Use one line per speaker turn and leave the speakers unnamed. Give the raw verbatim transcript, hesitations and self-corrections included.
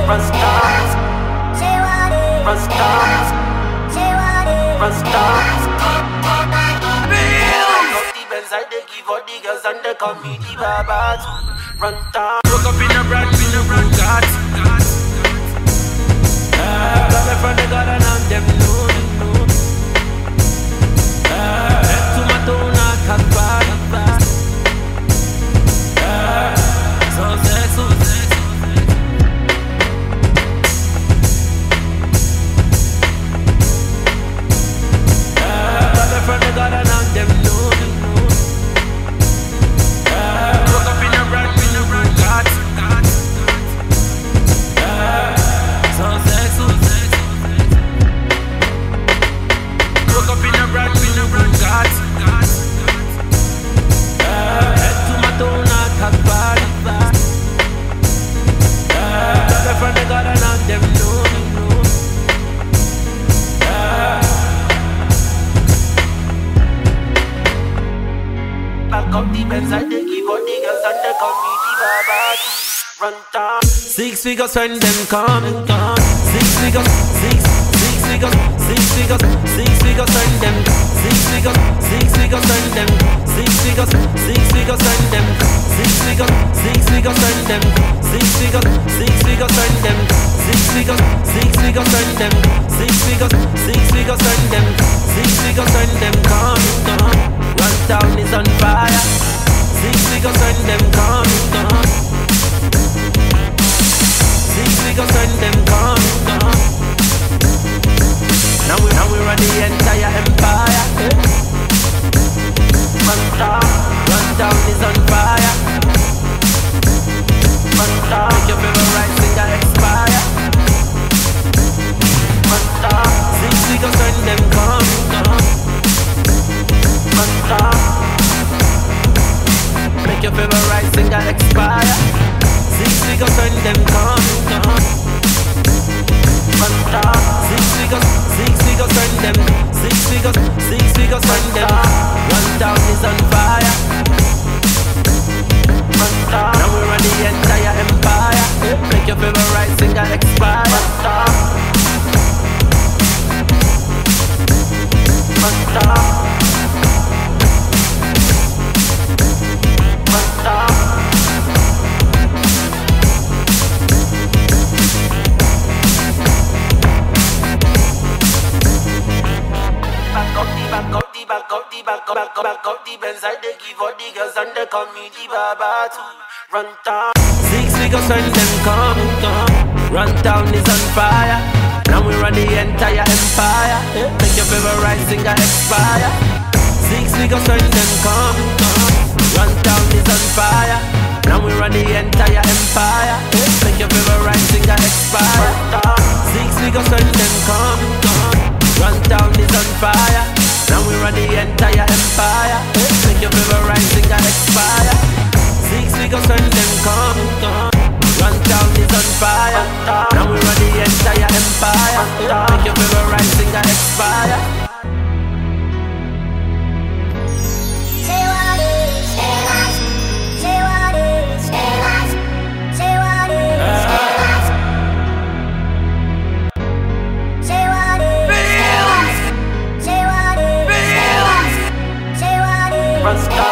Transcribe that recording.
Rasta, Rasta, Rasta. I they give all the girls and they call me the Baba to run down. Woke up in a brand new Bugatti. Got me from the garden and them know me. Head to my town at Calvary. So sex, so sex. Got me from the garden and them know me. Six figures when them come, six figures, six, six figures, six figures, six figures when them, six figures, six figures when them, six figures, six figures when them, six figures, six figures when them, six figures, six figures when them, six figures, six figures when them, six figures, six figures when them, six figures when them come, run down is on fire. Six figures when them come, six figures when them come. Now we now we run the entire empire. Run down, run down is on fire. Run down, make your favorite singer expire. Run down, six figures when them come. Run down, make your favorite singer expire. Six figures when them come. Run down, six figures, six figures when them, six figures, six figures when them. Run down is on fire. Run down, now we run the entire empire. Make your favorite singer expire. Run down, run down, run down. Back up the, back up the, back up, back up, back up the Benz. I they give all the girls and they call me the Baba to run down. Six figures when them come, run down is on fire. Now we run the entire empire. Make your favorite singer expire. Six figures when them come, run down is on fire. Now we run the entire empire. Make your favorite singer expire. Six figures when them come, run down is on fire. Now we run the entire empire. Make your favorite singer expire. Six figures when them come, run down is on fire. Now we run the entire empire. Make your favorite singer expire. Say what is, say what, say what is, say what, say what is, say what is, say what is. Rasta,